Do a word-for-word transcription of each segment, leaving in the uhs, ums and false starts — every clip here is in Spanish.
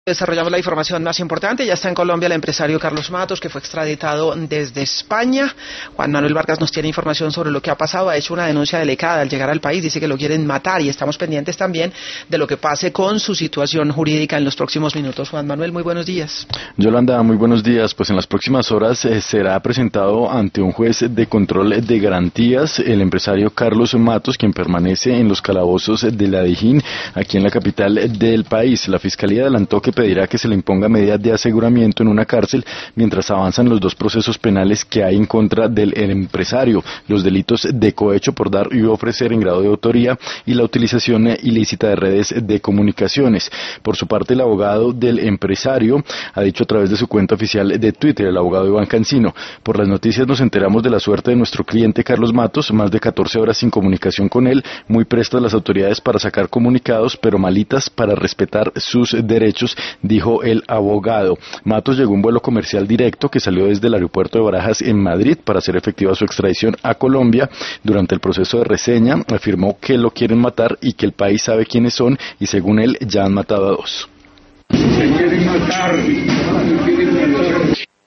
Desarrollamos la información más importante. Ya está en Colombia el empresario Carlos Matos, que fue extraditado desde España. Juan Manuel Vargas nos tiene información sobre lo que ha pasado. Ha hecho una denuncia delicada al llegar al país. Dice que lo quieren matar y estamos pendientes también de lo que pase con su situación jurídica en los próximos minutos. Juan Manuel, muy buenos días. Yolanda, muy buenos días. Pues en las próximas horas eh, será presentado ante un juez de control de garantías el empresario Carlos Matos, quien permanece en los calabozos de la Dijín, aquí en la capital del país. La Fiscalía adelantó que pedirá que se le imponga medidas de aseguramiento en una cárcel mientras avanzan los dos procesos penales que hay en contra del el empresario, los delitos de cohecho por dar y ofrecer en grado de autoría y la utilización ilícita de redes de comunicaciones. Por su parte, el abogado del empresario ha dicho a través de su cuenta oficial de Twitter, el abogado Iván Cancino: por las noticias nos enteramos de la suerte de nuestro cliente Carlos Matos, más de catorce horas sin comunicación con él, muy prestas las autoridades para sacar comunicados, pero malitas para respetar sus derechos, dijo el abogado. Matos llegó en vuelo comercial directo que salió desde el aeropuerto de Barajas en Madrid para hacer efectiva su extradición a Colombia. Durante el proceso de reseña afirmó que lo quieren matar y que el país sabe quiénes son, y según él ya han matado a dos. Se quieren matar, se quieren matar.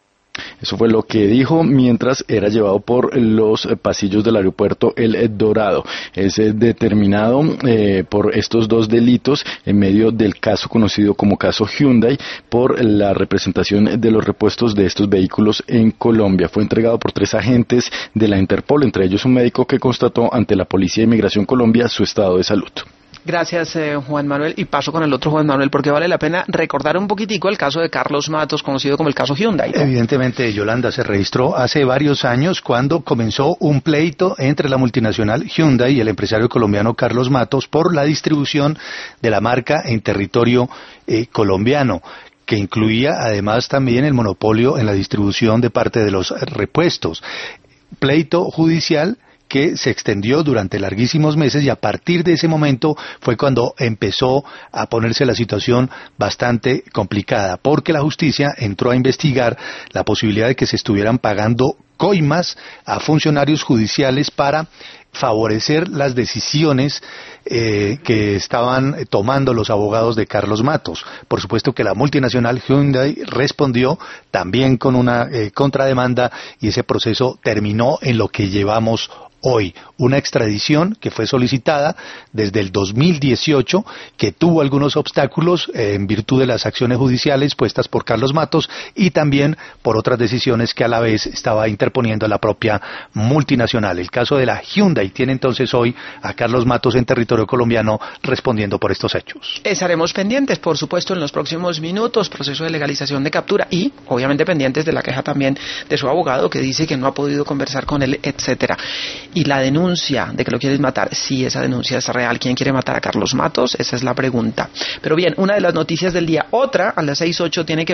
Eso fue lo que dijo mientras era llevado por los pasillos del aeropuerto El Dorado. Es eh, determinado eh, por estos dos delitos en medio del caso conocido como caso Hyundai por la representación de los repuestos de estos vehículos en Colombia. Fue entregado por tres agentes de la Interpol, entre ellos un médico que constató ante la Policía de Inmigración Colombia su estado de salud. Gracias, eh, Juan Manuel. Y paso con el otro Juan Manuel, porque vale la pena recordar un poquitico el caso de Carlos Matos, conocido como el caso Hyundai, ¿no? Evidentemente, Yolanda, se registró hace varios años cuando comenzó un pleito entre la multinacional Hyundai y el empresario colombiano Carlos Matos por la distribución de la marca en territorio eh, colombiano, que incluía además también el monopolio en la distribución de parte de los repuestos. Pleito judicial que se extendió durante larguísimos meses, y a partir de ese momento fue cuando empezó a ponerse la situación bastante complicada, porque la justicia entró a investigar la posibilidad de que se estuvieran pagando coimas a funcionarios judiciales para favorecer las decisiones eh, que estaban tomando los abogados de Carlos Matos. Por supuesto que la multinacional Hyundai respondió también con una eh, contrademanda, y ese proceso terminó en lo que llevamos hoy, una extradición que fue solicitada desde el dos mil dieciocho, que tuvo algunos obstáculos eh, en virtud de las acciones judiciales puestas por Carlos Matos y también por otras decisiones que a la vez estaba interponiendo la propia multinacional. El caso de la Hyundai tiene entonces hoy a Carlos Matos en territorio colombiano respondiendo por estos hechos. Estaremos pendientes, por supuesto, en los próximos minutos, proceso de legalización de captura, y obviamente pendientes de la queja también de su abogado, que dice que no ha podido conversar con él, etcétera. Y la denuncia de que lo quieren matar, si esa denuncia es real, ¿quién quiere matar a Carlos Matos? Esa es la pregunta. Pero bien, una de las noticias del día, otra a las seis ocho, tiene que